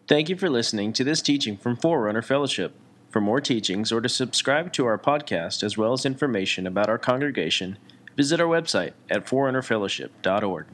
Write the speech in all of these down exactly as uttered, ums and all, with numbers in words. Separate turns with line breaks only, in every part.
Thank you for listening to this teaching from Forerunner Fellowship. For more teachings or to subscribe to our podcast as well as information about our congregation, visit our website at forerunner fellowship dot org.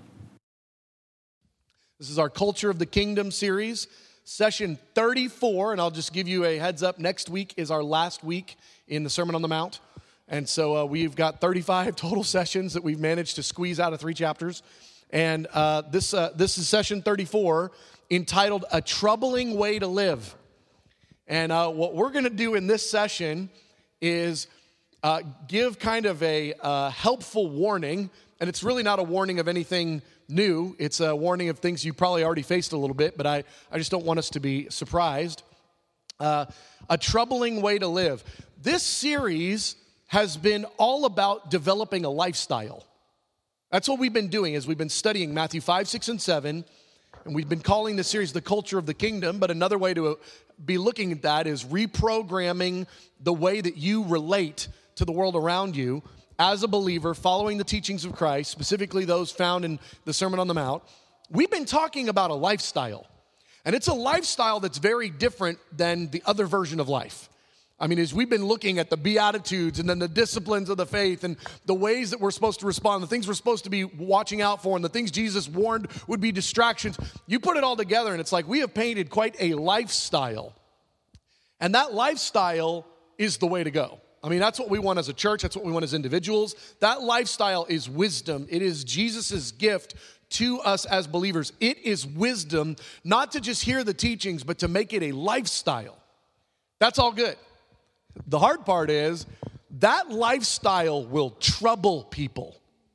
This is our Culture of the Kingdom series, session thirty-four, and I'll just give you a heads up. Next week is our last week in the Sermon on the Mount, and so uh, we've got thirty-five total sessions that we've managed to squeeze out of three chapters, and uh, this uh, this is session thirty-four, entitled A Troubling Way to Live. And uh, what we're going to do in this session is uh, give kind of a uh, helpful warning, and it's really not a warning of anything new. It's a warning of things you probably already faced a little bit, but I, I just don't want us to be surprised. Uh, a troubling way to live. This series has been all about developing a lifestyle. That's what we've been doing, is we've been studying Matthew five, six, and seven, and we've been calling this series The Culture of the Kingdom, but another way to be looking at that is reprogramming the way that you relate to the world around you as a believer, following the teachings of Christ, specifically those found in the Sermon on the Mount. We've been talking about a lifestyle, and it's a lifestyle that's very different than the other version of life. I mean, as we've been looking at the Beatitudes and then the disciplines of the faith and the ways that we're supposed to respond, the things we're supposed to be watching out for, and the things Jesus warned would be distractions, you put it all together and it's like we have painted quite a lifestyle. And that lifestyle is the way to go. I mean, that's what we want as a church. That's what we want as individuals. That lifestyle is wisdom. It is Jesus' gift to us as believers. It is wisdom, not to just hear the teachings, but to make it a lifestyle. That's all good. The hard part is that lifestyle will trouble people.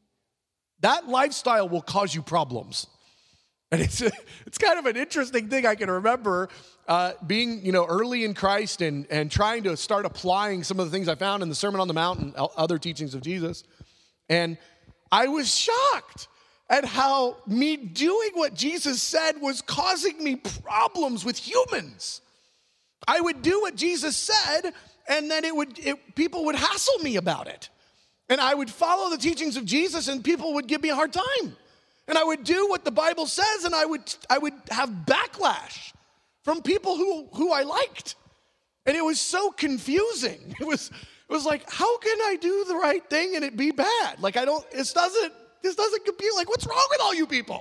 That lifestyle will cause you problems. And it's it's kind of an interesting thing. I can remember uh, being, you know, early in Christ and, and trying to start applying some of the things I found in the Sermon on the Mount and other teachings of Jesus. And I was shocked at how me doing what Jesus said was causing me problems with humans. I would do what Jesus said, and then it would it, people would hassle me about it. And I would follow the teachings of Jesus, and people would give me a hard time. And I would do what the Bible says, and I would I would have backlash from people who, who I liked. And it was so confusing. It was it was like, how can I do the right thing and it be bad? Like, I don't, this doesn't, this doesn't compute. Like, what's wrong with all you people?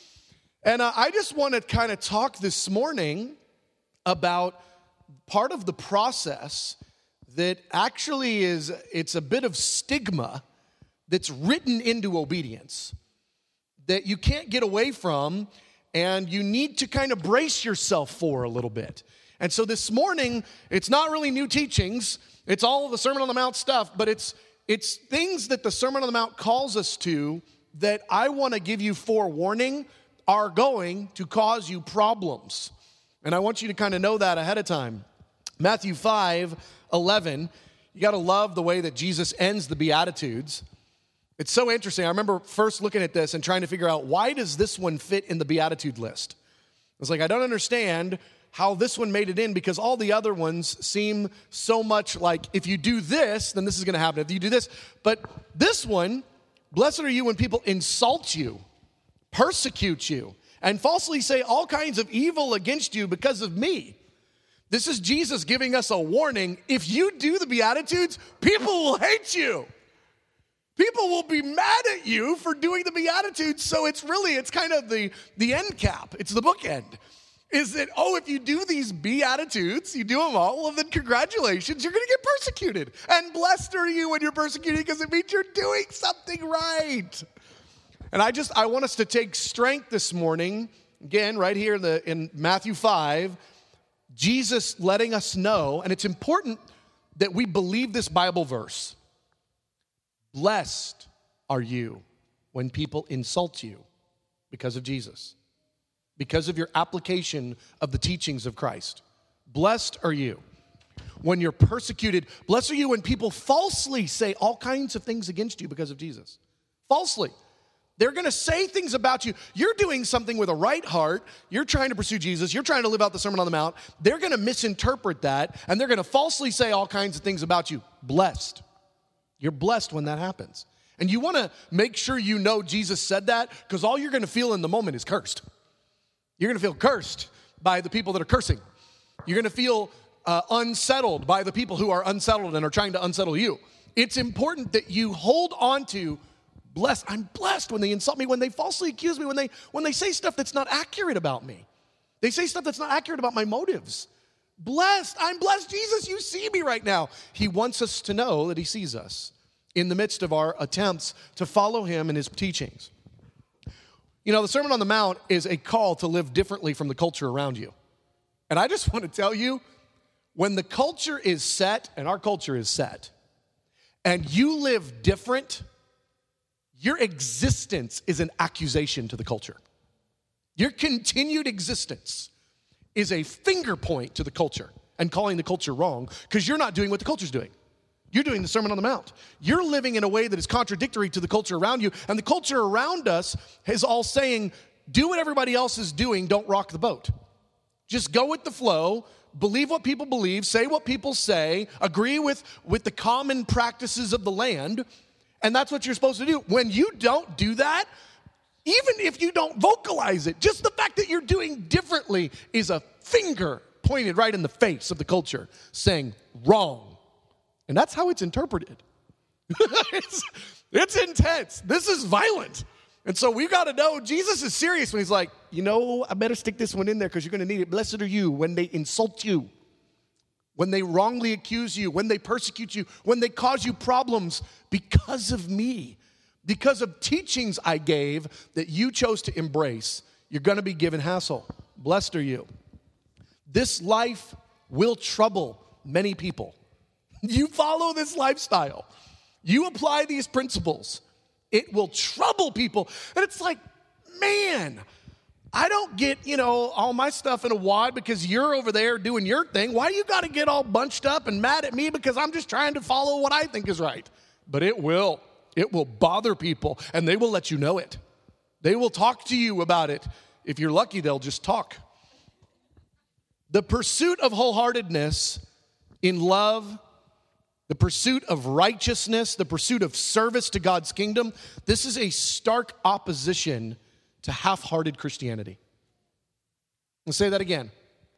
And uh, I just want to kind of talk this morning about part of the process that actually is, it's a bit of stigma that's written into obedience that you can't get away from, and you need to kind of brace yourself for a little bit. And so this morning, it's not really new teachings, it's all the Sermon on the Mount stuff, but it's it's things that the Sermon on the Mount calls us to that I want to give you forewarning are going to cause you problems. And I want you to kind of know that ahead of time. Matthew five eleven, you got to love the way that Jesus ends the Beatitudes. It's so interesting. I remember first looking at this and trying to figure out, why does this one fit in the Beatitude list? I was like, I don't understand how this one made it in, because all the other ones seem so much like, if you do this, then this is going to happen. If you do this. But this one, blessed are you when people insult you, persecute you, and falsely say all kinds of evil against you because of me. This is Jesus giving us a warning. If you do the Beatitudes, people will hate you. People will be mad at you for doing the Beatitudes. So it's really, it's kind of the, the end cap. It's the bookend. Is that, oh, if you do these Beatitudes, you do them all, well, then congratulations, you're going to get persecuted. And blessed are you when you're persecuted, because it means you're doing something right. And I just, I want us to take strength this morning, again, right here in, the, in Matthew five, Jesus letting us know, and it's important that we believe this Bible verse. Blessed are you when people insult you because of Jesus, because of your application of the teachings of Christ. Blessed are you when you're persecuted. Blessed are you when people falsely say all kinds of things against you because of Jesus. Falsely. They're going to say things about you. You're doing something with a right heart. You're trying to pursue Jesus. You're trying to live out the Sermon on the Mount. They're going to misinterpret that, and they're going to falsely say all kinds of things about you. Blessed. You're blessed when that happens. And you want to make sure you know Jesus said that, because all you're going to feel in the moment is cursed. You're going to feel cursed by the people that are cursing. You're going to feel uh, unsettled by the people who are unsettled and are trying to unsettle you. It's important that you hold on to blessed. I'm blessed when they insult me, when they falsely accuse me, when they when they say stuff that's not accurate about me. They say stuff that's not accurate about my motives. Blessed. I'm blessed. Jesus, you see me right now. He wants us to know that he sees us in the midst of our attempts to follow him and his teachings. You know, the Sermon on the Mount is a call to live differently from the culture around you. And I just want to tell you, when the culture is set, and our culture is set, and you live different, your existence is an accusation to the culture. Your continued existence is a finger point to the culture and calling the culture wrong because you're not doing what the culture's doing. You're doing the Sermon on the Mount. You're living in a way that is contradictory to the culture around you, and the culture around us is all saying, do what everybody else is doing, don't rock the boat. Just go with the flow, believe what people believe, say what people say, agree with, with the common practices of the land, and that's what you're supposed to do. When you don't do that, even if you don't vocalize it, just the fact that you're doing differently is a finger pointed right in the face of the culture saying, wrong. And that's how it's interpreted. it's, it's intense. This is violent. And so we've got to know Jesus is serious when he's like, you know, I better stick this one in there because you're going to need it. Blessed are you when they insult you, when they wrongly accuse you, when they persecute you, when they cause you problems because of me. Because of teachings I gave that you chose to embrace, you're going to be given hassle. Blessed are you. This life will trouble many people. You follow this lifestyle. You apply these principles. It will trouble people. And it's like, man, I don't get, you know, all my stuff in a wad because you're over there doing your thing. Why you got to get all bunched up and mad at me because I'm just trying to follow what I think is right? But it will. It will bother people, and they will let you know it. They will talk to you about it. If you're lucky, they'll just talk. The pursuit of wholeheartedness in love, the pursuit of righteousness, the pursuit of service to God's kingdom, this is a stark opposition to half-hearted Christianity. I'll say that again.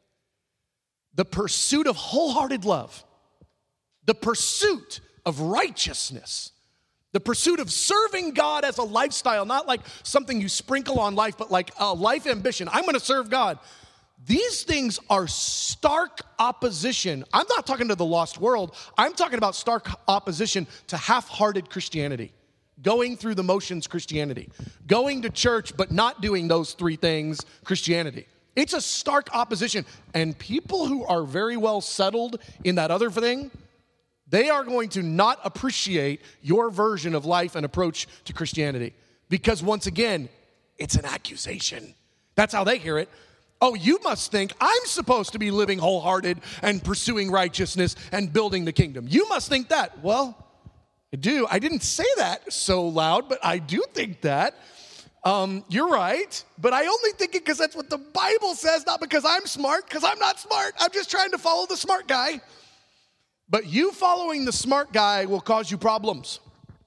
The pursuit of wholehearted love, the pursuit of righteousness, the pursuit of serving God as a lifestyle, not like something you sprinkle on life, but like a life ambition. I'm going to serve God. These things are stark opposition. I'm not talking to the lost world. I'm talking about stark opposition to half-hearted Christianity, going through the motions Christianity, going to church but not doing those three things Christianity. It's a stark opposition. And people who are very well settled in that other thing, they are going to not appreciate your version of life and approach to Christianity. Because once again, it's an accusation. That's how they hear it. Oh, you must think I'm supposed to be living wholehearted and pursuing righteousness and building the kingdom. You must think that. Well, I do. I didn't say that so loud, but I do think that. Um, you're right, but I only think it because that's what the Bible says, not because I'm smart, because I'm not smart. I'm just trying to follow the smart guy. But you following the smart guy will cause you problems.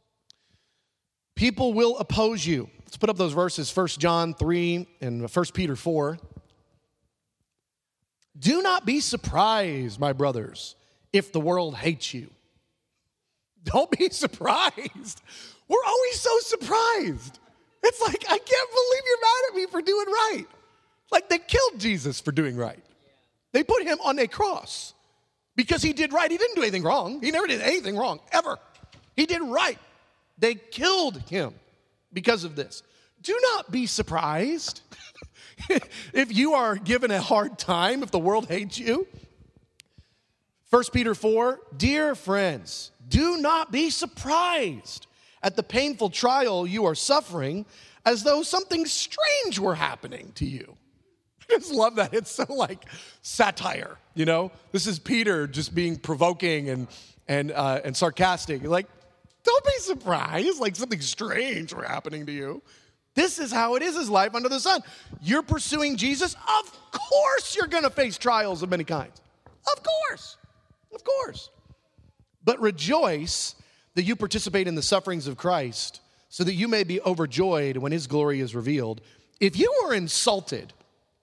People will oppose you. Let's put up those verses, First John three and First Peter four. Do not be surprised, my brothers, if the world hates you. Don't be surprised. We're always so surprised. It's like, I can't believe you're mad at me for doing right. Like they killed Jesus for doing right. They put him on a cross. Because he did right. He didn't do anything wrong. He never did anything wrong, ever. He did right. They killed him because of this. Do not be surprised if you are given a hard time, if the world hates you. First Peter four, dear friends, do not be surprised at the painful trial you are suffering as though something strange were happening to you. I just love that. It's so like satire, you know? This is Peter just being provoking and and uh, and sarcastic. Like, don't be surprised like something strange were happening to you. This is how it is, is life under the sun. You're pursuing Jesus. Of course you're going to face trials of many kinds. Of course. Of course. But rejoice that you participate in the sufferings of Christ so that you may be overjoyed when his glory is revealed. If you were insulted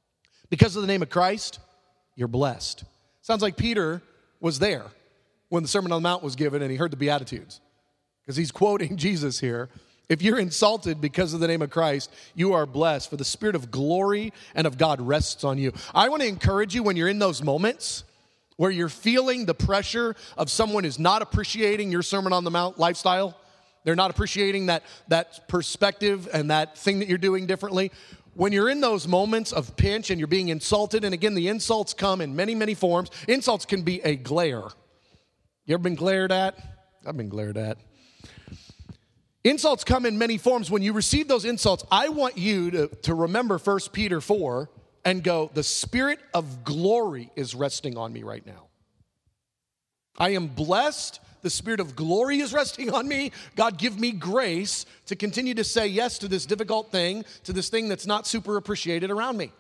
Because of the name of Christ, you're blessed. Sounds like Peter was there when the Sermon on the Mount was given and he heard the Beatitudes, because he's quoting Jesus here. If you're insulted because of the name of Christ, you are blessed, for the Spirit of glory and of God rests on you. I want to encourage you when you're in those moments where you're feeling the pressure of someone who's not appreciating your Sermon on the Mount lifestyle, they're not appreciating that, that perspective and that thing that you're doing differently. When you're in those moments of pinch and you're being insulted, and again, the insults come in many, many forms. Insults can be a glare. You ever been glared at? I've been glared at. Insults come in many forms. When you receive those insults, I want you to, to remember First Peter four and go, the Spirit of glory is resting on me right now. I am blessed. The Spirit of glory is resting on me. God, give me grace to continue to say yes to this difficult thing, to this thing that's not super appreciated around me.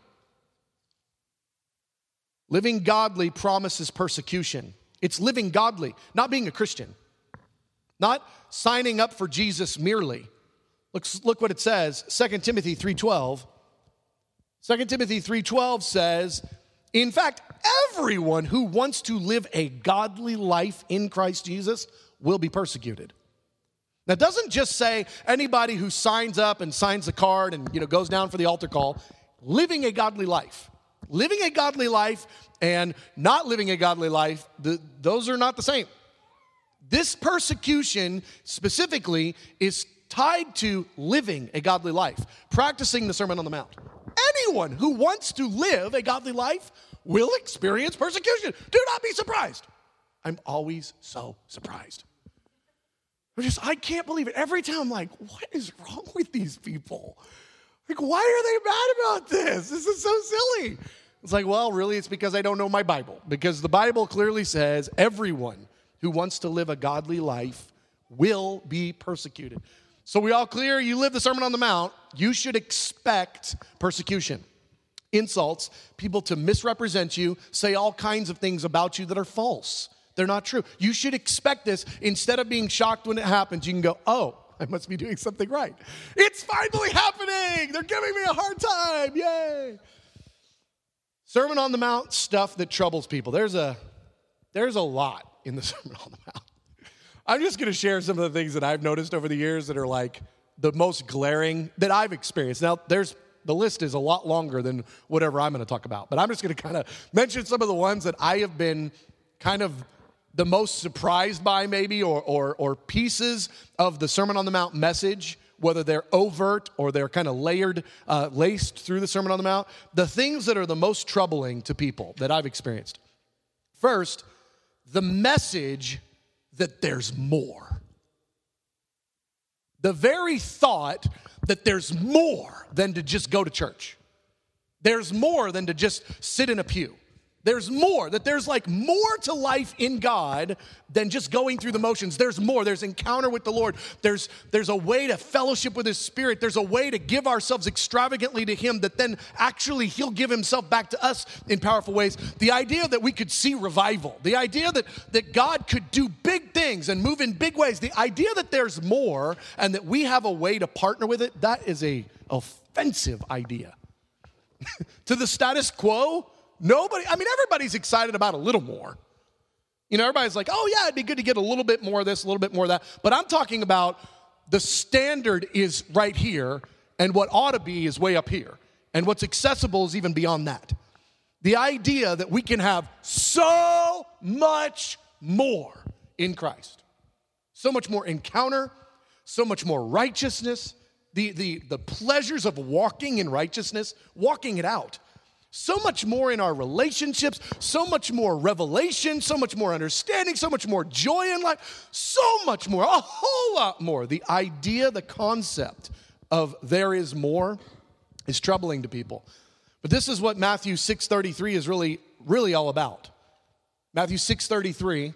Living godly promises persecution. It's living godly, not being a Christian. Not signing up for Jesus merely. Look, look what it says, Second Timothy three twelve. Second Timothy three twelve says, in fact, everyone who wants to live a godly life in Christ Jesus will be persecuted. That doesn't just say anybody who signs up and signs a card and, you know, goes down for the altar call. Living a godly life. Living a godly life and not living a godly life, the, those are not the same. This persecution specifically is tied to living a godly life, practicing the Sermon on the Mount. Anyone who wants to live a godly life will experience persecution. Do not be surprised. I'm always so surprised. I just, I can't believe it. Every time I'm like, what is wrong with these people? Like, why are they mad about this? This is so silly. It's like, well, really, it's because I don't know my Bible. Because the Bible clearly says everyone who wants to live a godly life will be persecuted. So we all clear? You live the Sermon on the Mount, you should expect persecution, insults, people to misrepresent you, say all kinds of things about you that are false. They're not true. You should expect this. Instead of being shocked when it happens, you can go, oh, I must be doing something right. It's finally happening. They're giving me a hard time. Yay. Sermon on the Mount stuff that troubles people. There's a, there's a lot in the Sermon on the Mount. I'm just going to share some of the things that I've noticed over the years that are like the most glaring that I've experienced. Now, there's the list is a lot longer than whatever I'm going to talk about, but I'm just going to kind of mention some of the ones that I have been kind of the most surprised by, maybe, or or, or pieces of the Sermon on the Mount message, whether they're overt or they're kind of layered, uh, laced through the Sermon on the Mount. The things that are the most troubling to people that I've experienced. First, the message that there's more. The very thought that there's more than to just go to church. There's more than to just sit in a pew. There's more, that there's like more to life in God than just going through the motions. There's more. There's encounter with the Lord. There's, there's a way to fellowship with His Spirit. There's a way to give ourselves extravagantly to Him that then actually He'll give Himself back to us in powerful ways. The idea that we could see revival. The idea that, that God could do big things and move in big ways. The idea that there's more and that we have a way to partner with it, that is a offensive idea. To the status quo, nobody, I mean, everybody's excited about a little more. You know, everybody's like, oh yeah, it'd be good to get a little bit more of this, a little bit more of that. But I'm talking about the standard is right here, and what ought to be is way up here. And what's accessible is even beyond that. The idea that we can have so much more in Christ. So much more encounter, so much more righteousness, the, the, the pleasures of walking in righteousness, walking it out. So much more in our relationships, so much more revelation, so much more understanding, so much more joy in life, so much more, a whole lot more. The idea, the concept of there is more is troubling to people. But this is what Matthew six thirty-three is really, really all about. Matthew six thirty-three,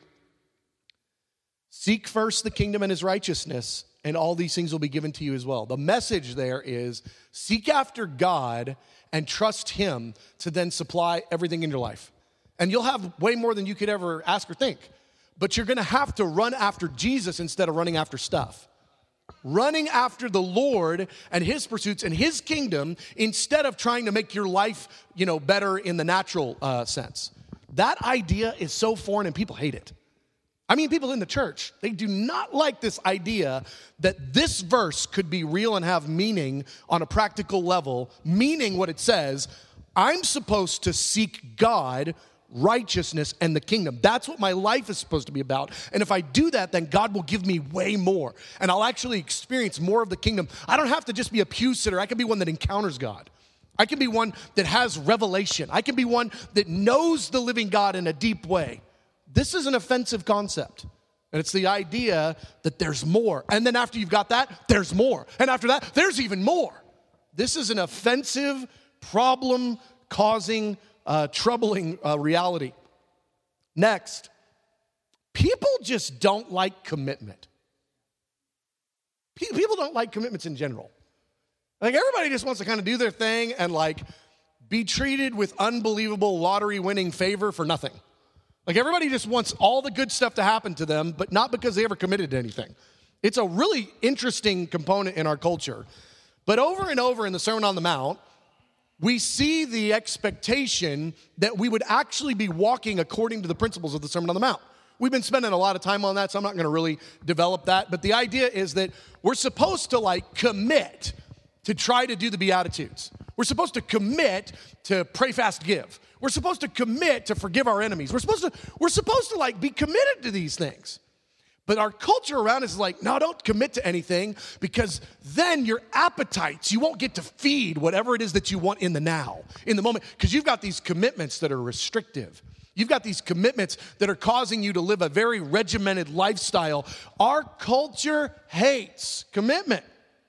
seek first the kingdom and His righteousness, and all these things will be given to you as well. The message there is seek after God and trust Him to then supply everything in your life. And you'll have way more than you could ever ask or think. But you're going to have to run after Jesus instead of running after stuff. Running after the Lord and his pursuits and his kingdom instead of trying to make your life, you know, better in the natural uh, sense. That idea is so foreign and people hate it. I mean, people in the church, they do not like this idea that this verse could be real and have meaning on a practical level, meaning what it says, I'm supposed to seek God, righteousness, and the kingdom. That's what my life is supposed to be about. And if I do that, then God will give me way more. And I'll actually experience more of the kingdom. I don't have to just be a pew sitter. I can be one that encounters God. I can be one that has revelation. I can be one that knows the living God in a deep way. This is an offensive concept. And it's the idea that there's more. And then after you've got that, there's more. And after that, there's even more. This is an offensive, problem-causing, uh, troubling uh, reality. Next, people just don't like commitment. Pe- people don't like commitments in general. Like, everybody just wants to kind of do their thing and, like, be treated with unbelievable lottery-winning favor for nothing. Like, everybody just wants all the good stuff to happen to them, but not because they ever committed to anything. It's a really interesting component in our culture. But over and over in the Sermon on the Mount, we see the expectation that we would actually be walking according to the principles of the Sermon on the Mount. We've been spending a lot of time on that, so I'm not going to really develop that. But the idea is that we're supposed to, like, commit to try to do the Beatitudes. We're supposed to commit to pray, fast, give. We're supposed to commit to forgive our enemies. We're supposed to, we're supposed to like be committed to these things. But our culture around us is like, no, don't commit to anything, because then your appetites, you won't get to feed whatever it is that you want in the now, in the moment, because you've got these commitments that are restrictive. You've got these commitments that are causing you to live a very regimented lifestyle. Our culture hates commitment.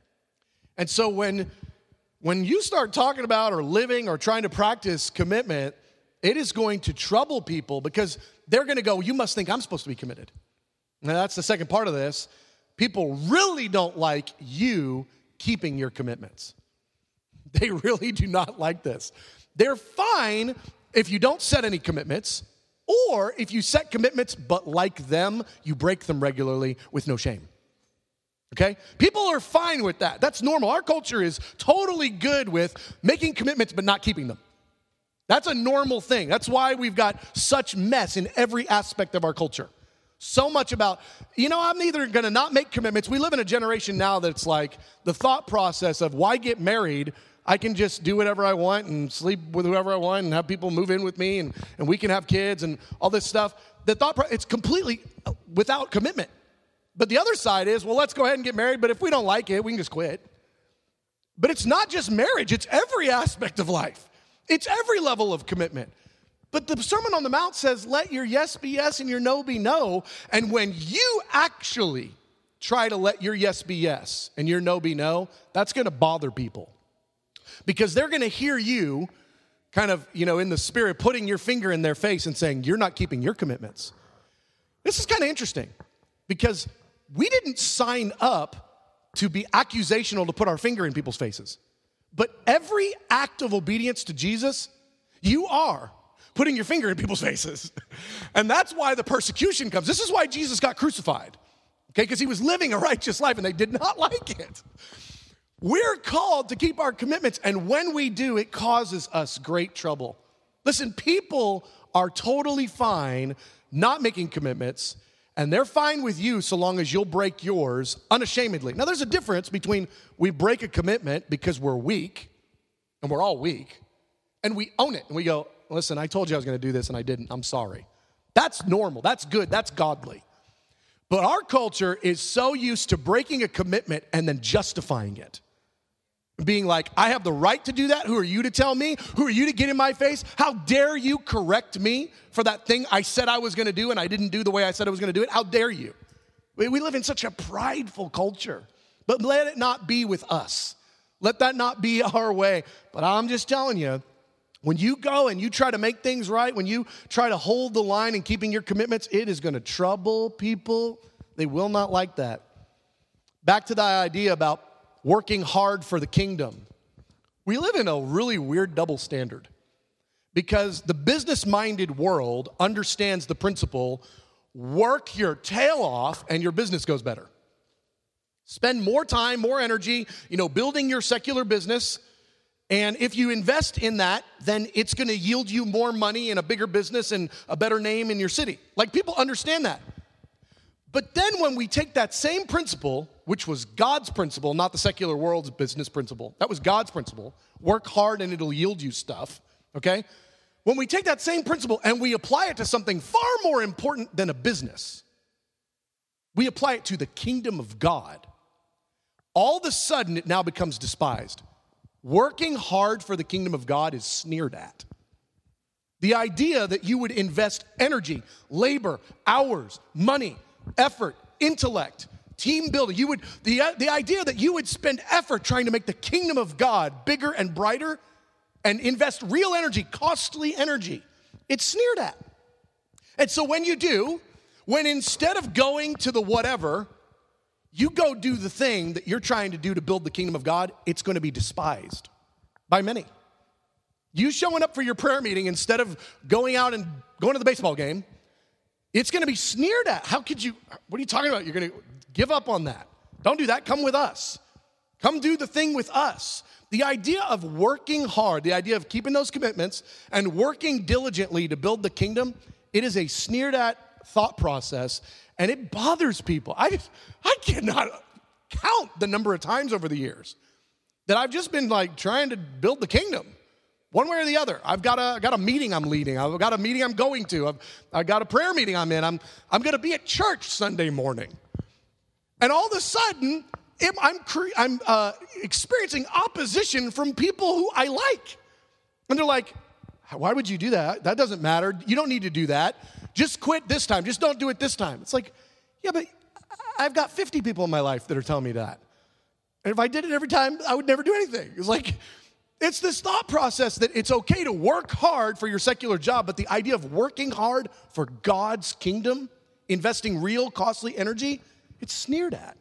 And so when, when you start talking about or living or trying to practice commitment, it is going to trouble people, because they're going to go, you must think I'm supposed to be committed. Now, that's the second part of this. People really don't like you keeping your commitments. They really do not like this. They're fine if you don't set any commitments, or if you set commitments, but like them, you break them regularly with no shame. Okay? People are fine with that. That's normal. Our culture is totally good with making commitments but not keeping them. That's a normal thing. That's why we've got such mess in every aspect of our culture. So much about, you know, I'm either going to not make commitments. We live in a generation now that's like the thought process of, why get married? I can just do whatever I want and sleep with whoever I want and have people move in with me, and, and we can have kids and all this stuff. The thought pro- it's completely without commitment. But the other side is, well, let's go ahead and get married, but if we don't like it, we can just quit. But it's not just marriage. It's every aspect of life. It's every level of commitment. But the Sermon on the Mount says, let your yes be yes and your no be no. And when you actually try to let your yes be yes and your no be no, that's going to bother people. Because they're going to hear you kind of, you know, in the spirit, putting your finger in their face and saying, you're not keeping your commitments. This is kind of interesting, because we didn't sign up to be accusational to put our finger in people's faces. But every act of obedience to Jesus, you are putting your finger in people's faces. And that's why the persecution comes. This is why Jesus got crucified, okay? Because he was living a righteous life and they did not like it. We're called to keep our commitments, and when we do, it causes us great trouble. Listen, people are totally fine not making commitments, and they're fine with you so long as you'll break yours unashamedly. Now, there's a difference between we break a commitment because we're weak, and we're all weak, and we own it, and we go, listen, I told you I was going to do this, and I didn't. I'm sorry. That's normal. That's good. That's godly. But our culture is so used to breaking a commitment and then justifying it. Being like, I have the right to do that. Who are you to tell me? Who are you to get in my face? How dare you correct me for that thing I said I was going to do and I didn't do the way I said I was going to do it? How dare you? We live in such a prideful culture. But let it not be with us. Let that not be our way. But I'm just telling you, when you go and you try to make things right, when you try to hold the line and keeping your commitments, it is going to trouble people. They will not like that. Back to the idea about working hard for the kingdom. We live in a really weird double standard, because the business-minded world understands the principle, work your tail off and your business goes better. Spend more time, more energy, you know, building your secular business. And if you invest in that, then it's going to yield you more money and a bigger business and a better name in your city. Like, people understand that. But then when we take that same principle, which was God's principle, not the secular world's business principle. That was God's principle. Work hard and it'll yield you stuff, okay? When we take that same principle and we apply it to something far more important than a business, we apply it to the kingdom of God, all of a sudden it now becomes despised. Working hard for the kingdom of God is sneered at. The idea that you would invest energy, labor, hours, money, effort, intellect, team building, you would the, the idea that you would spend effort trying to make the kingdom of God bigger and brighter and invest real energy, costly energy, it's sneered at. And so when you do, when instead of going to the whatever, you go do the thing that you're trying to do to build the kingdom of God, it's going to be despised by many. You showing up for your prayer meeting instead of going out and going to the baseball game, it's going to be sneered at. How could you, what are you talking about? You're going to give up on that. Don't do that. Come with us. Come do the thing with us. The idea of working hard, the idea of keeping those commitments and working diligently to build the kingdom, it is a sneered at thought process. And it bothers people. I just, I cannot count the number of times over the years that I've just been like trying to build the kingdom, one way or the other. I've got a, got a meeting I'm leading. I've got a meeting I'm going to. I've, I've got a prayer meeting I'm in. I'm, I'm going to be at church Sunday morning. And all of a sudden, I'm, cre- I'm uh, experiencing opposition from people who I like. And they're like, why would you do that? That doesn't matter. You don't need to do that. Just quit this time. Just don't do it this time. It's like, yeah, but I've got fifty people in my life that are telling me that. And if I did it every time, I would never do anything. It's like, it's this thought process that it's okay to work hard for your secular job, but the idea of working hard for God's kingdom, investing real costly energy, it's sneered at.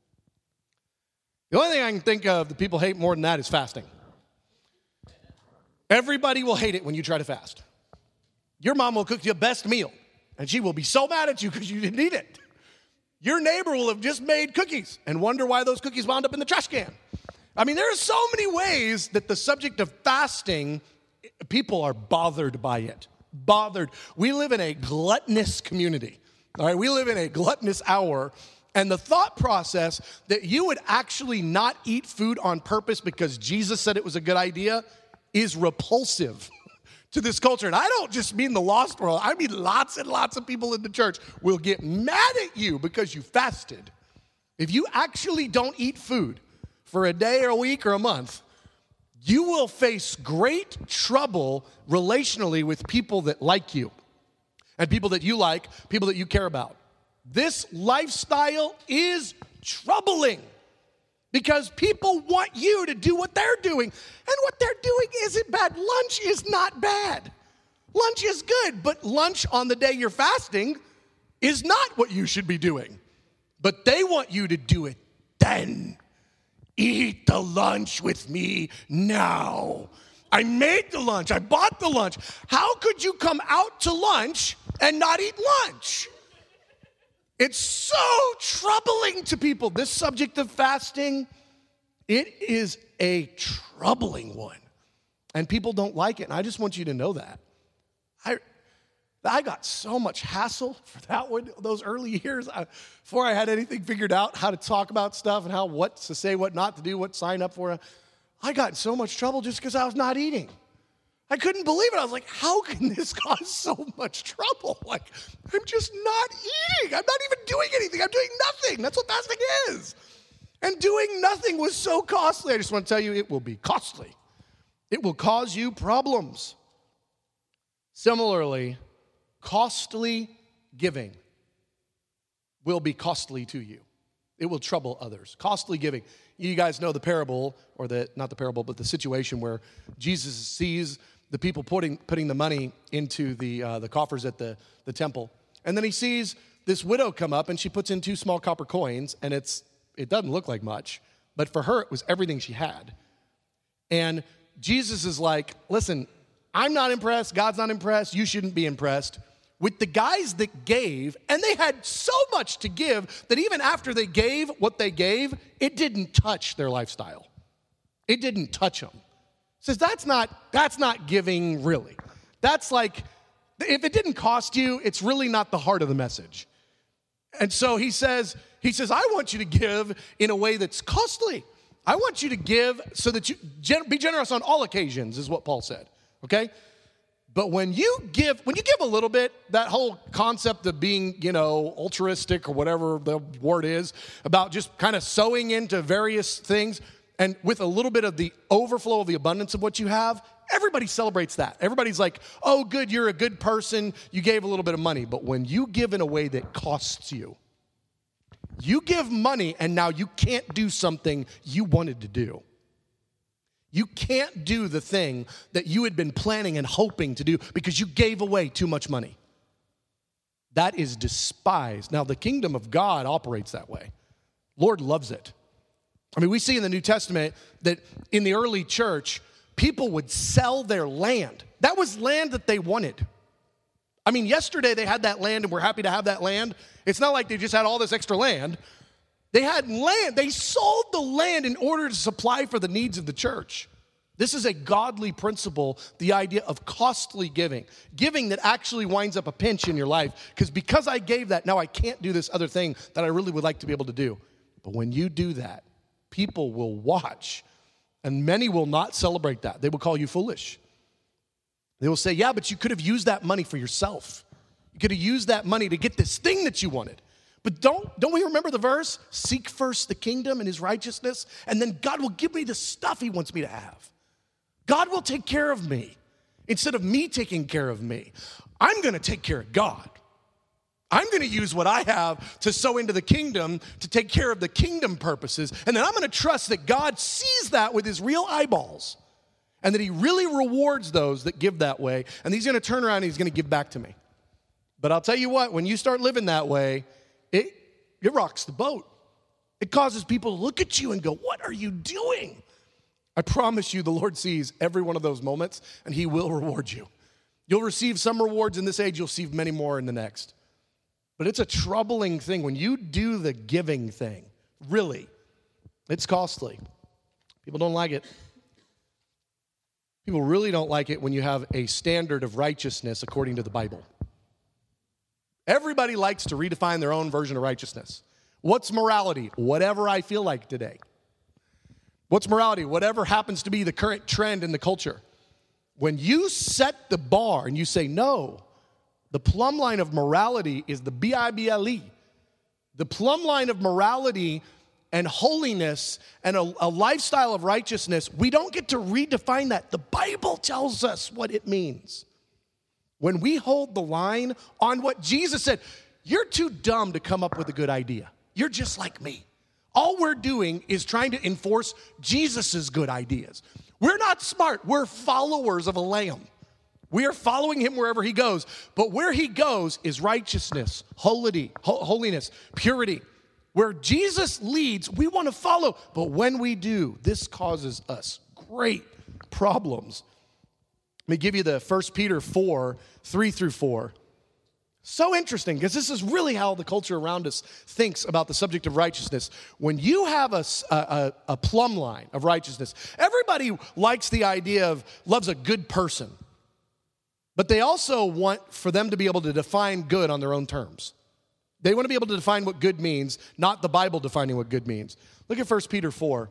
The only thing I can think of that people hate more than that is fasting. Everybody will hate it when you try to fast. Your mom will cook you the best meal, and she will be so mad at you because you didn't eat it. Your neighbor will have just made cookies and wonder why those cookies wound up in the trash can. I mean, there are so many ways that the subject of fasting, people are bothered by it. Bothered. We live in a gluttonous community. All right, we live in a gluttonous hour. And the thought process that you would actually not eat food on purpose because Jesus said it was a good idea is repulsive to this culture. And I don't just mean the lost world. I mean lots and lots of people in the church will get mad at you because you fasted. If you actually don't eat food for a day or a week or a month, you will face great trouble relationally with people that like you and people that you like, people that you care about. This lifestyle is troubling because people want you to do what they're doing. And what they're doing isn't bad. Lunch is not bad. Lunch is good, but lunch on the day you're fasting is not what you should be doing. But they want you to do it then. Eat the lunch with me now. I made the lunch. I bought the lunch. How could you come out to lunch and not eat lunch? It's so troubling to people. This subject of fasting, it is a troubling one. And people don't like it. And I just want you to know that. I I got so much hassle for that one, those early years, I, before I had anything figured out, how to talk about stuff and how what to say, what not to do, what to sign up for. I got in so much trouble just because I was not eating. I couldn't believe it. I was like, how can this cause so much trouble? Like, I'm just not eating. I'm not even doing anything. I'm doing nothing. That's what fasting is. And doing nothing was so costly. I just want to tell you, it will be costly. It will cause you problems. Similarly, costly giving will be costly to you. It will trouble others. Costly giving. You guys know the parable, or the not the parable, but the situation where Jesus sees the people putting putting the money into the uh, the coffers at the, the temple. And then he sees this widow come up, and she puts in two small copper coins, and it's it doesn't look like much, but for her, it was everything she had. And Jesus is like, listen, I'm not impressed. God's not impressed. You shouldn't be impressed. with the guys that gave, and they had so much to give that even after they gave what they gave, it didn't touch their lifestyle. It didn't touch them. Says that's not that's not giving really. That's like, if it didn't cost you, it's really not the heart of the message. And so he says, he says, I want you to give in a way that's costly. I want you to give so that you gen- be generous on all occasions, is what Paul said. Okay? But when you give, when you give a little bit, that whole concept of being, you know, altruistic or whatever the word is, about just kind of sowing into various things, and with a little bit of the overflow of the abundance of what you have, everybody celebrates that. Everybody's like, oh, good, you're a good person. You gave a little bit of money. But when you give in a way that costs you, you give money and now you can't do something you wanted to do. You can't do the thing that you had been planning and hoping to do because you gave away too much money. That is despised. Now, the kingdom of God operates that way. Lord loves it. I mean, we see in the New Testament that in the early church, people would sell their land. That was land that they wanted. I mean, yesterday they had that land and we're happy to have that land. It's not like they just had all this extra land. They had land. They sold the land in order to supply for the needs of the church. This is a godly principle, the idea of costly giving. Giving that actually winds up a pinch in your life. Because because I gave that, now I can't do this other thing that I really would like to be able to do. But when you do that, people will watch. And many will not celebrate that. They will call you foolish. They will say, yeah, but you could have used that money for yourself. You could have used that money to get this thing that you wanted. But don't, don't we remember the verse? Seek first the kingdom and his righteousness, and then God will give me the stuff he wants me to have. God will take care of me instead of me taking care of me. I'm going to take care of God. I'm going to use what I have to sow into the kingdom to take care of the kingdom purposes. And then I'm going to trust that God sees that with his real eyeballs and that he really rewards those that give that way. And he's going to turn around and he's going to give back to me. But I'll tell you what, when you start living that way, it, it rocks the boat. It causes people to look at you and go, what are you doing? I promise you the Lord sees every one of those moments and he will reward you. You'll receive some rewards in this age, you'll receive many more in the next. But it's a troubling thing when you do the giving thing. Really, it's costly. People don't like it. People really don't like it when you have a standard of righteousness according to the Bible. Everybody likes to redefine their own version of righteousness. What's morality? Whatever I feel like today. What's morality? Whatever happens to be the current trend in the culture. When you set the bar and you say, no, the plumb line of morality is the B I B L E. The plumb line of morality and holiness and a, a lifestyle of righteousness, we don't get to redefine that. The Bible tells us what it means. When we hold the line on what Jesus said, you're too dumb to come up with a good idea. You're just like me. All we're doing is trying to enforce Jesus's good ideas. We're not smart. We're followers of a lamb. We are following him wherever he goes. But where he goes is righteousness, holiness, holiness, purity. Where Jesus leads, we want to follow. But when we do, this causes us great problems. Let me give you the First Peter four, three through four. So interesting, because this is really how the culture around us thinks about the subject of righteousness. When you have a, a, a plumb line of righteousness, everybody likes the idea of, loves a good person. But they also want for them to be able to define good on their own terms. They want to be able to define what good means, not the Bible defining what good means. Look at First Peter four.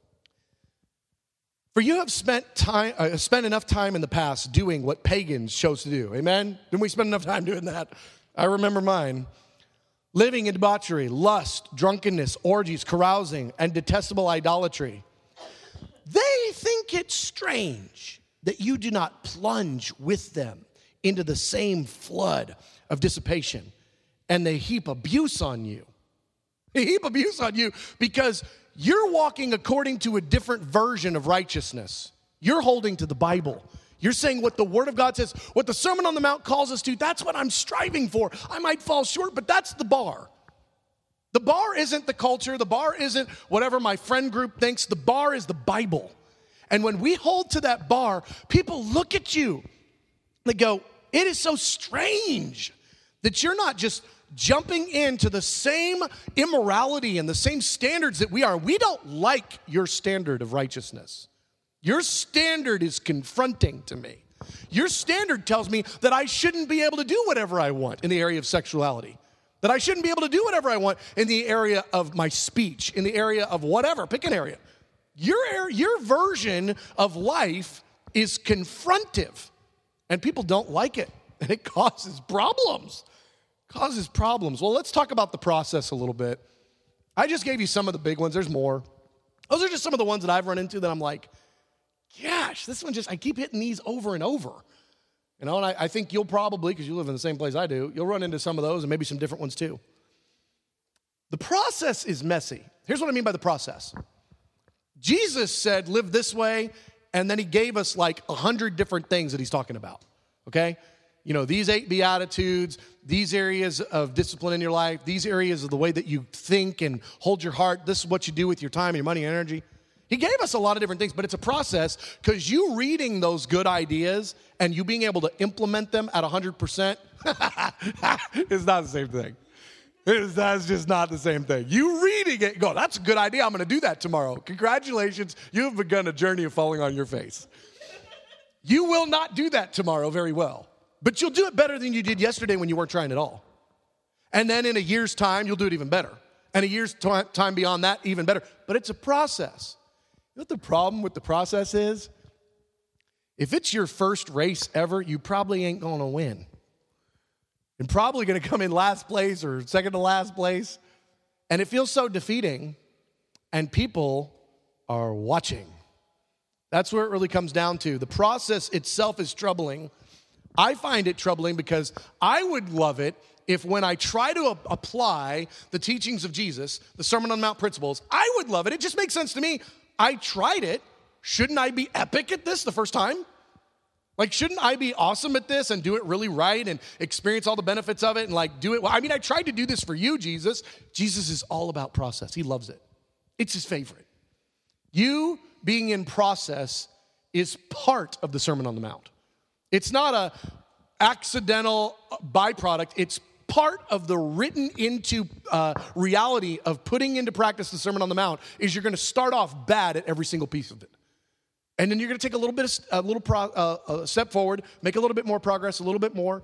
For you have spent time, uh, spent enough time in the past doing what pagans chose to do. Amen? Didn't we spend enough time doing that? I remember mine. Living in debauchery, lust, drunkenness, orgies, carousing, and detestable idolatry. They think it strange that you do not plunge with them into the same flood of dissipation, and they heap abuse on you. They heap abuse on you because you're walking according to a different version of righteousness. You're holding to the Bible. You're saying what the Word of God says, what the Sermon on the Mount calls us to, that's what I'm striving for. I might fall short, but that's the bar. The bar isn't the culture. The bar isn't whatever my friend group thinks. The bar is the Bible. And when we hold to that bar, people look at you. They go, it is so strange That you're not just jumping into the same immorality and the same standards that we are. We don't like your standard of righteousness. Your standard is confronting to me. Your standard tells me that I shouldn't be able to do whatever I want in the area of sexuality. That I shouldn't be able to do whatever I want in the area of my speech, in the area of whatever, pick an area. Your, your version of life is confrontive, and people don't like it, and it causes problems. Causes problems. Well, let's talk about the process a little bit. I just gave you some of the big ones. There's more. Those are just some of the ones that I've run into that I'm like, gosh, this one just, I keep hitting these over and over. You know, and I, I think you'll probably, because you live in the same place I do, you'll run into some of those and maybe some different ones too. The process is messy. Here's what I mean by the process. Jesus said, live this way, and then he gave us like a hundred different things that he's talking about, okay? You know, these eight Beatitudes, these areas of discipline in your life, these areas of the way that you think and hold your heart, this is what you do with your time, your money, and energy. He gave us a lot of different things, but it's a process because you reading those good ideas and you being able to implement them at one hundred percent is not the same thing. It's, that's just not the same thing. You reading it, go, that's a good idea. I'm going to do that tomorrow. Congratulations. You've begun a journey of falling on your face. You will not do that tomorrow very well, but you'll do it better than you did yesterday when you weren't trying at all. And then in a year's time, you'll do it even better. And a year's t- time beyond that, even better. But it's a process. You know what the problem with the process is? If it's your first race ever, you probably ain't going to win. You're probably going to come in last place or second to last place. And it feels so defeating. And people are watching. That's where it really comes down to. The process itself is troubling. I find it troubling because I would love it if when I try to a- apply the teachings of Jesus, the Sermon on the Mount principles, I would love it. It just makes sense to me. I tried it. Shouldn't I be epic at this the first time? Like, shouldn't I be awesome at this and do it really right and experience all the benefits of it and like do it? Well, I mean, I tried to do this for you, Jesus. Jesus is all about process. He loves it. It's his favorite. You being in process is part of the Sermon on the Mount. It's not a accidental byproduct. It's part of the written into uh, reality of putting into practice the Sermon on the Mount is you're going to start off bad at every single piece of it. And then you're going to take a little bit, of, a little pro, uh, a step forward, make a little bit more progress, a little bit more.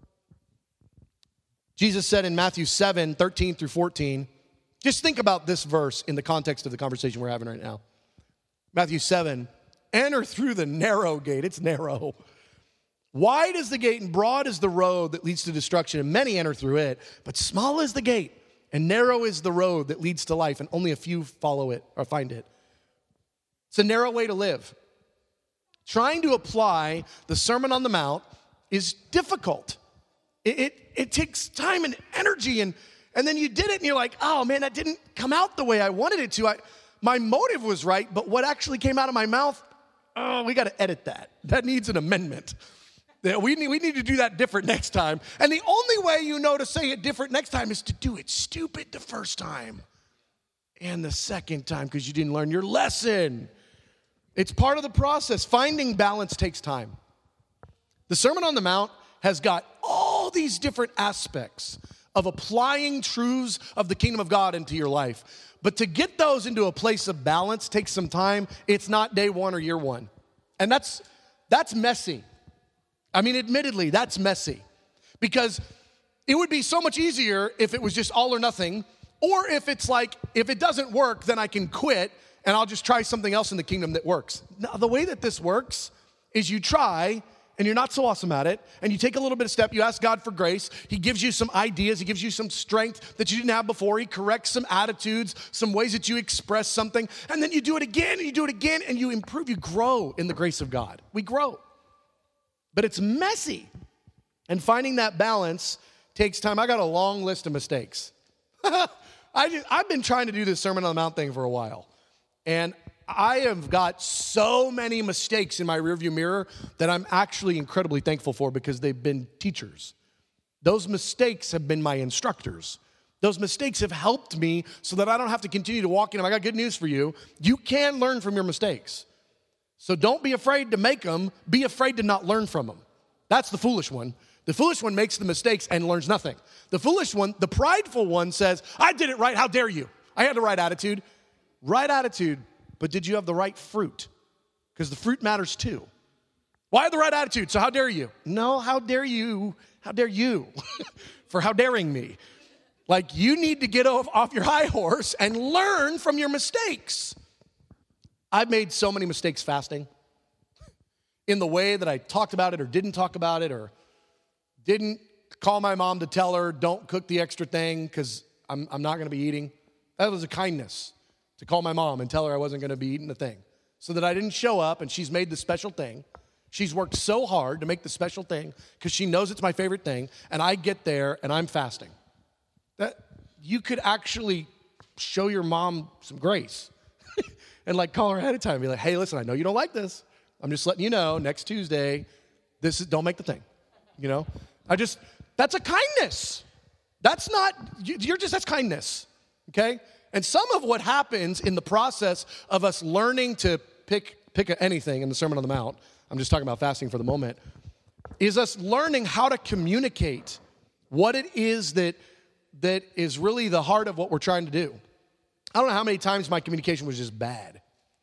Jesus said in Matthew seven, thirteen through fourteen, just think about this verse in the context of the conversation we're having right now. Matthew seven, enter through the narrow gate. It's narrow. Wide is the gate and broad is the road that leads to destruction, and many enter through it. But small is the gate and narrow is the road that leads to life, and only a few follow it or find it. It's a narrow way to live. Trying to apply the Sermon on the Mount is difficult. It, it, it takes time and energy, and, and then you did it, and you're like, oh, man, that didn't come out the way I wanted it to. I, my motive was right, but what actually came out of my mouth, oh, we got to edit that. That needs an amendment. We need, we need to do that different next time. And the only way you know to say it different next time is to do it stupid the first time and the second time because you didn't learn your lesson. It's part of the process. Finding balance takes time. The Sermon on the Mount has got all these different aspects of applying truths of the kingdom of God into your life. But to get those into a place of balance takes some time. It's not day one or year one. And that's that's messy. I mean, admittedly, that's messy. Because it would be so much easier if it was just all or nothing. Or if it's like, if it doesn't work, then I can quit and I'll just try something else in the kingdom that works. Now, the way that this works is you try and you're not so awesome at it, and you take a little bit of step, you ask God for grace, he gives you some ideas, he gives you some strength that you didn't have before, he corrects some attitudes, some ways that you express something, and then you do it again, and you do it again, and you improve, you grow in the grace of God. We grow. But it's messy, and finding that balance takes time. I got a long list of mistakes. I just, I've been trying to do this Sermon on the Mount thing for a while, and I have got so many mistakes in my rearview mirror that I'm actually incredibly thankful for because they've been teachers. Those mistakes have been my instructors. Those mistakes have helped me so that I don't have to continue to walk in them. I got good news for you. You can learn from your mistakes. So don't be afraid to make them. Be afraid to not learn from them. That's the foolish one. The foolish one makes the mistakes and learns nothing. The foolish one, the prideful one says, I did it right, how dare you? I had the right attitude. Right attitude, but did you have the right fruit? Because the fruit matters too. Well, I had the right attitude, so how dare you? No, how dare you? How dare you for how daring me? Like, you need to get off, off your high horse and learn from your mistakes. I've made so many mistakes fasting in the way that I talked about it or didn't talk about it or didn't call my mom to tell her, don't cook the extra thing because I'm, I'm not going to be eating. That was a kindness to call my mom and tell her I wasn't going to be eating the thing so that I didn't show up, and she's made the special thing. She's worked so hard to make the special thing because she knows it's my favorite thing, and I get there and I'm fasting. That you could actually show your mom some grace and like call her ahead of time and be like, hey, listen, I know you don't like this. I'm just letting you know next Tuesday, this is, don't make the thing, you know? I just, that's a kindness. That's not, you're just, that's kindness, okay? And some of what happens in the process of us learning to pick, pick anything in the Sermon on the Mount, I'm just talking about fasting for the moment, is us learning how to communicate what it is that that is really the heart of what we're trying to do. I don't know how many times my communication was just bad.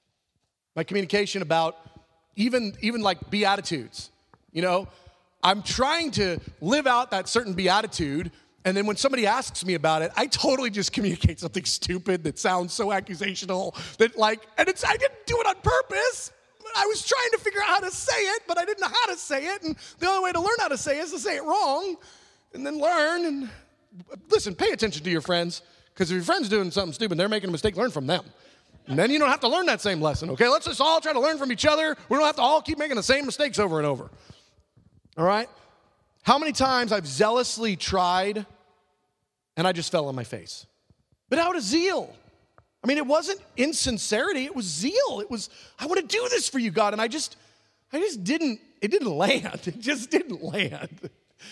My communication about even, even like Beatitudes, you know, I'm trying to live out that certain Beatitude, and then when somebody asks me about it, I totally just communicate something stupid that sounds so accusational that like, and it's, I didn't do it on purpose. I was trying to figure out how to say it, but I didn't know how to say it, and the only way to learn how to say it is to say it wrong, and then learn, and listen, pay attention to your friends, because if your friend's doing something stupid, they're making a mistake, learn from them. And then you don't have to learn that same lesson, okay? Let's just all try to learn from each other. We don't have to all keep making the same mistakes over and over. All right? How many times I've zealously tried, and I just fell on my face? But out of zeal. I mean, it wasn't insincerity, it was zeal. It was, I want to do this for you, God, and I just, I just didn't, it didn't land. It just didn't land.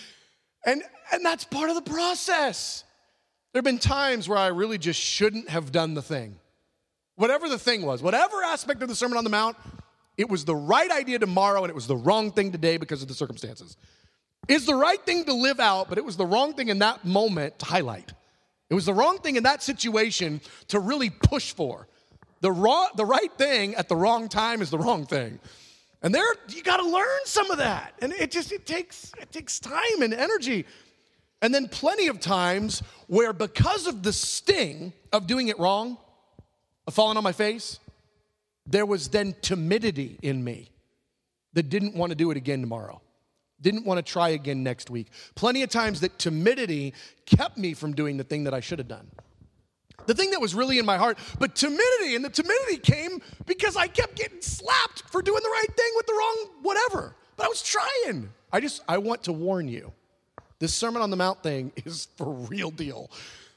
And, and that's part of the process. There have been times where I really just shouldn't have done the thing. Whatever the thing was, whatever aspect of the Sermon on the Mount, it was the right idea tomorrow and it was the wrong thing today because of the circumstances. It's the right thing to live out, but it was the wrong thing in that moment to highlight. It was the wrong thing in that situation to really push for. The, wrong, the right thing at the wrong time is the wrong thing. And there, you got to learn some of that. And it just, it takes, it takes time and energy. And then plenty of times where because of the sting of doing it wrong, of falling on my face, there was then timidity in me that didn't want to do it again tomorrow. Didn't want to try again next week. Plenty of times that timidity kept me from doing the thing that I should have done. The thing that was really in my heart, but timidity, and the timidity came because I kept getting slapped for doing the right thing with the wrong whatever. But I was trying. I just, I want to warn you. This Sermon on the Mount thing is for real deal.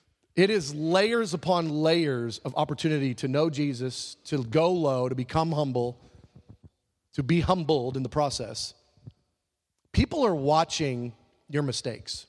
It is layers upon layers of opportunity to know Jesus, to go low, to become humble, to be humbled in the process. People are watching your mistakes.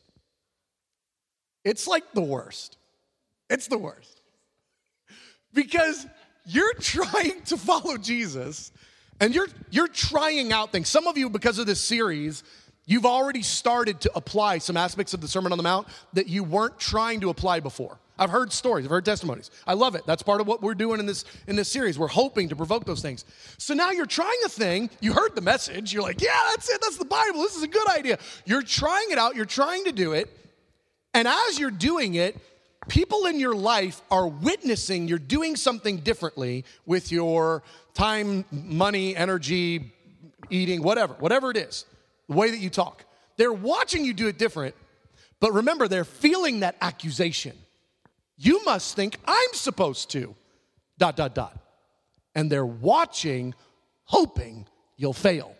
It's like the worst. It's the worst. Because you're trying to follow Jesus and you're you're trying out things. Some of you, because of this series, you've already started to apply some aspects of the Sermon on the Mount that you weren't trying to apply before. I've heard stories, I've heard testimonies. I love it. That's part of what we're doing in this in this series. We're hoping to provoke those things. So now you're trying a thing, you heard the message, you're like, yeah, that's it, that's the Bible, this is a good idea. You're trying it out, you're trying to do it, and as you're doing it, people in your life are witnessing you're doing something differently with your time, money, energy, eating, whatever, whatever it is, the way that you talk. They're watching you do it different, but remember, they're feeling that accusation. You must think I'm supposed to, dot, dot, dot. And they're watching, hoping you'll fail.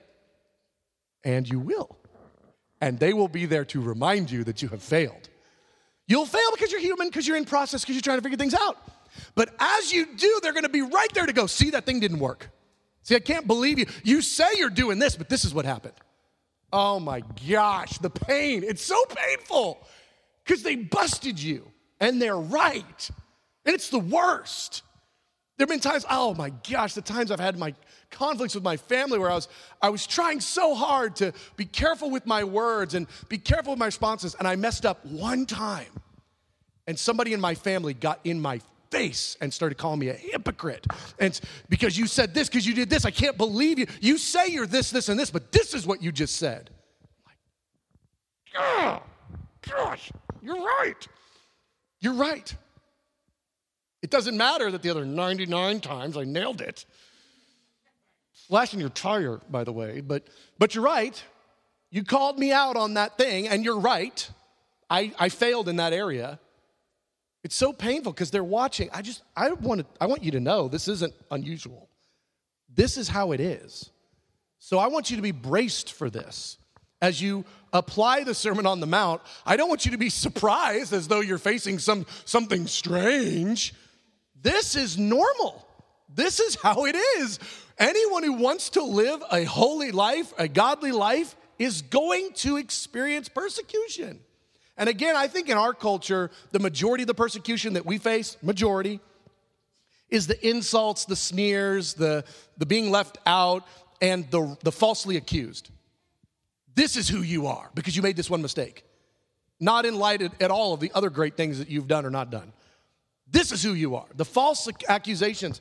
And you will. And they will be there to remind you that you have failed. You'll fail because you're human, because you're in process, because you're trying to figure things out. But as you do, they're going to be right there to go, see, that thing didn't work. See, I can't believe you. You say you're doing this, but this is what happened. Oh my gosh, the pain. It's so painful because they busted you. And they're right. And it's the worst. There have been times, oh my gosh, the times I've had my conflicts with my family where I was, I was trying so hard to be careful with my words and be careful with my responses, and I messed up one time. And somebody in my family got in my face and started calling me a hypocrite. And it's because you said this, because you did this, I can't believe you. You say you're this, this, and this, but this is what you just said. I'm like, oh, gosh, you're right. You're right. It doesn't matter that the other ninety-nine times I nailed it. Slashing your tire, by the way, but but you're right. You called me out on that thing, and you're right. I, I failed in that area. It's so painful because they're watching. I just, I want to, I want you to know this isn't unusual. This is how it is. So I want you to be braced for this. As you apply the Sermon on the Mount, I don't want you to be surprised as though you're facing some something strange. This is normal. This is how it is. Anyone who wants to live a holy life, a godly life, is going to experience persecution. And again, I think in our culture, the majority of the persecution that we face, majority, is the insults, the sneers, the, the being left out, and the, the falsely accused. This is who you are because you made this one mistake. Not in light at, at all of the other great things that you've done or not done. This is who you are. The false accusations.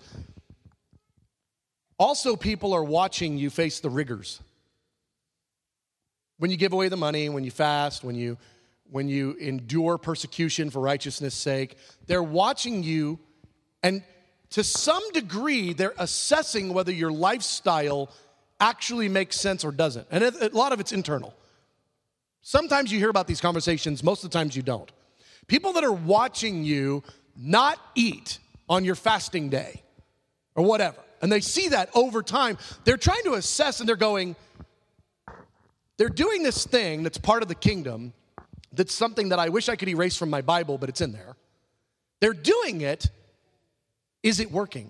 Also, people are watching you face the rigors. When you give away the money, when you fast, when you when you endure persecution for righteousness' sake, they're watching you, and to some degree, they're assessing whether your lifestyle actually makes sense or doesn't. And a lot of it's internal. Sometimes you hear about these conversations, most of the times you don't. People that are watching you not eat on your fasting day or whatever, and they see that over time, they're trying to assess, and they're going, they're doing this thing that's part of the kingdom, that's something that I wish I could erase from my Bible, but it's in there. They're doing it. Is it working?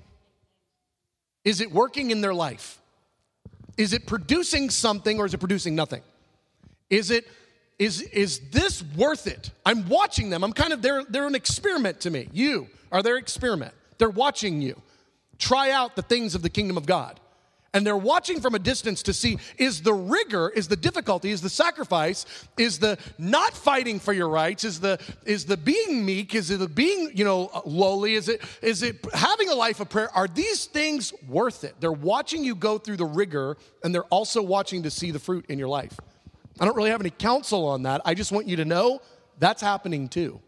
Is it working in their life? Is it producing something, or is it producing nothing? Is it is is this worth it? I'm watching them. I'm kind of they're they're an experiment to me. You are their experiment. They're watching you try out the things of the kingdom of God. And they're watching from a distance to see, is the rigor, is the difficulty, is the sacrifice, is the not fighting for your rights, is the is the being meek, is it the being, you know, lowly, is it is it having a life of prayer? Are these things worth it? They're watching you go through the rigor, and they're also watching to see the fruit in your life. I don't really have any counsel on that. I just want you to know that's happening too.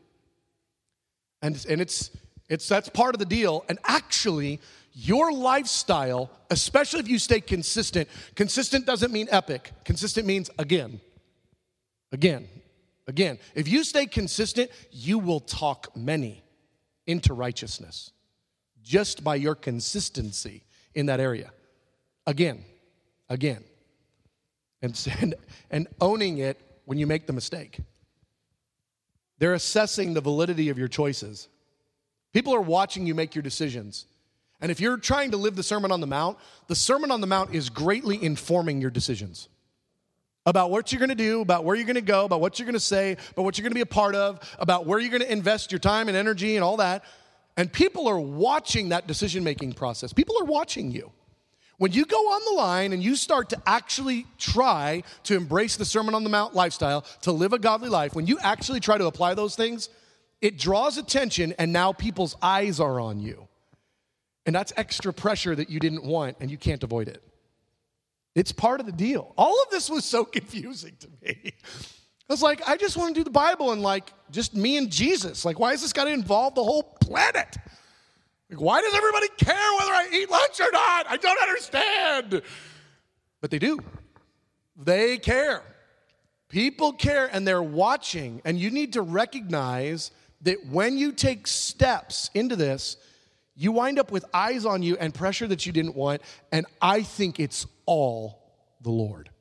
And and it's it's that's part of the deal. And actually, your lifestyle, especially if you stay consistent, consistent doesn't mean epic. Consistent means again, again, again. If you stay consistent, you will talk many into righteousness just by your consistency in that area. Again, again. And, and, and owning it when you make the mistake. They're assessing the validity of your choices. People are watching you make your decisions. And if you're trying to live the Sermon on the Mount, the Sermon on the Mount is greatly informing your decisions about what you're going to do, about where you're going to go, about what you're going to say, about what you're going to be a part of, about where you're going to invest your time and energy and all that. And people are watching that decision-making process. People are watching you. When you go on the line and you start to actually try to embrace the Sermon on the Mount lifestyle, to live a godly life, when you actually try to apply those things, it draws attention, and now people's eyes are on you. And that's extra pressure that you didn't want, and you can't avoid it. It's part of the deal. All of this was so confusing to me. I was like, I just want to do the Bible and like just me and Jesus. Like, why is this got to involve the whole planet? Like, why does everybody care whether I eat lunch or not? I don't understand. But they do. They care. People care, and they're watching. And you need to recognize that when you take steps into this, you wind up with eyes on you and pressure that you didn't want, and I think it's all the Lord.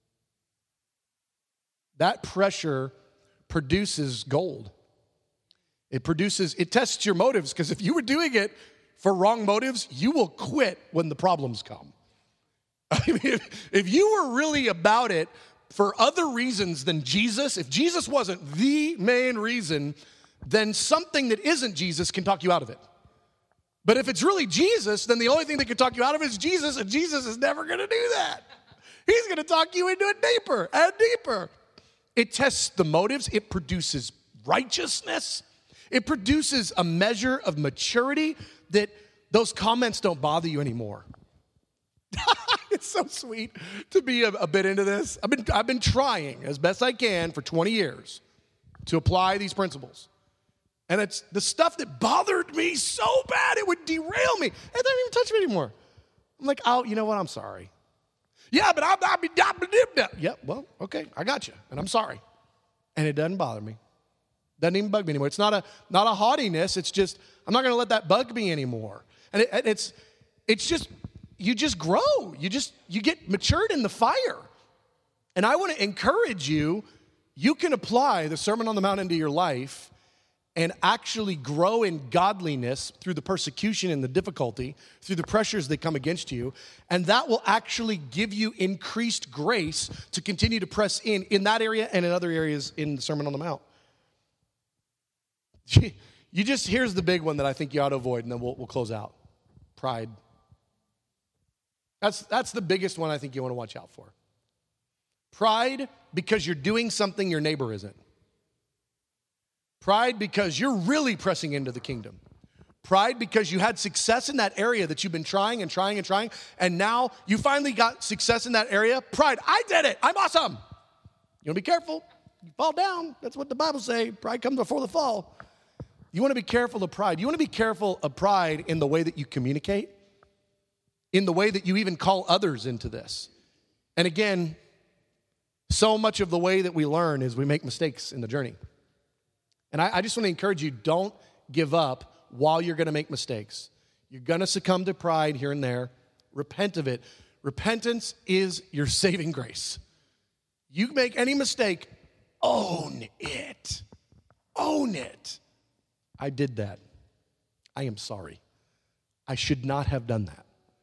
That pressure produces gold. It produces, it tests your motives, because if you were doing it for wrong motives, you will quit when the problems come. I mean, if, if you were really about it for other reasons than Jesus, if Jesus wasn't the main reason, then something that isn't Jesus can talk you out of it. But if it's really Jesus, then the only thing that can talk you out of it is Jesus, and Jesus is never going to do that. He's going to talk you into it deeper and deeper. It tests the motives. It produces righteousness. It produces a measure of maturity that those comments don't bother you anymore. It's so sweet to be a, a bit into this. I've been, I've been trying as best I can for twenty years to apply these principles. And it's the stuff that bothered me so bad, it would derail me. It doesn't even touch me anymore. I'm like, oh, you know what? I'm sorry. Yeah, but I'm not. Yeah, well, okay, I got you, and I'm sorry. And it doesn't bother me. Doesn't even bug me anymore. It's not a not a haughtiness. It's just I'm not going to let that bug me anymore. And, it, and it's it's just you just grow. You just you get matured in the fire. And I want to encourage you. You can apply the Sermon on the Mount into your life and actually grow in godliness through the persecution and the difficulty, through the pressures that come against you, and that will actually give you increased grace to continue to press in in that area and in other areas in the Sermon on the Mount. You just, here's the big one that I think you ought to avoid, and then we'll, we'll close out. Pride. That's, that's the biggest one I think you want to watch out for. Pride because you're doing something your neighbor isn't. Pride because you're really pressing into the kingdom. Pride because you had success in that area that you've been trying and trying and trying, and now you finally got success in that area. Pride, I did it. I'm awesome. You want to be careful. You fall down. That's what the Bible says. Pride comes before the fall. You want to be careful of pride. You want to be careful of pride in the way that you communicate, in the way that you even call others into this. And again, so much of the way that we learn is we make mistakes in the journey. And I, I just want to encourage you, don't give up while you're going to make mistakes. You're going to succumb to pride here and there. Repent of it. Repentance is your saving grace. You make any mistake, own it. Own it. I did that. I am sorry. I should not have done that.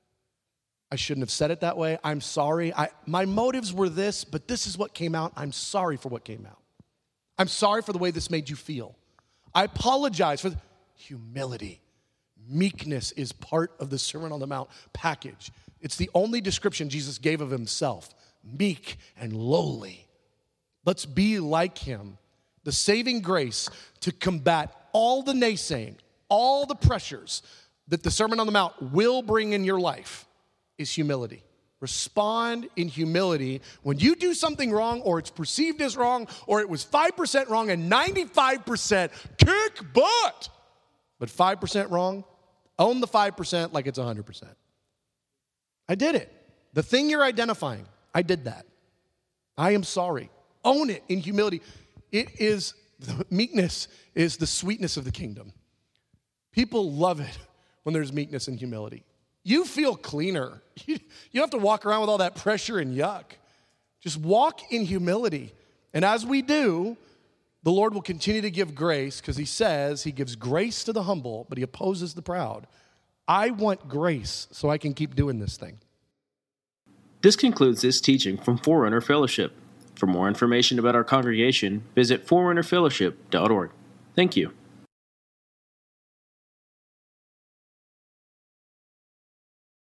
I shouldn't have said it that way. I'm sorry. I, my motives were this, but this is what came out. I'm sorry for what came out. I'm sorry for the way this made you feel. I apologize for the humility. Meekness is part of the Sermon on the Mount package. It's the only description Jesus gave of himself, meek and lowly. Let's be like him. The saving grace to combat all the naysaying, all the pressures that the Sermon on the Mount will bring in your life is humility. Respond in humility when you do something wrong or it's perceived as wrong or it was five percent wrong and ninety-five percent kick butt. But five percent wrong, own the five percent like it's one hundred percent. I did it. The thing you're identifying, I did that. I am sorry. Own it in humility. It is, meekness is the sweetness of the kingdom. People love it when there's meekness and humility. You feel cleaner. You, you don't have to walk around with all that pressure and yuck. Just walk in humility. And as we do, the Lord will continue to give grace because he says he gives grace to the humble, but he opposes the proud. I want grace so I can keep doing this thing.
This concludes this teaching from Forerunner Fellowship. For more information about our congregation, visit forerunner fellowship dot org. Thank you.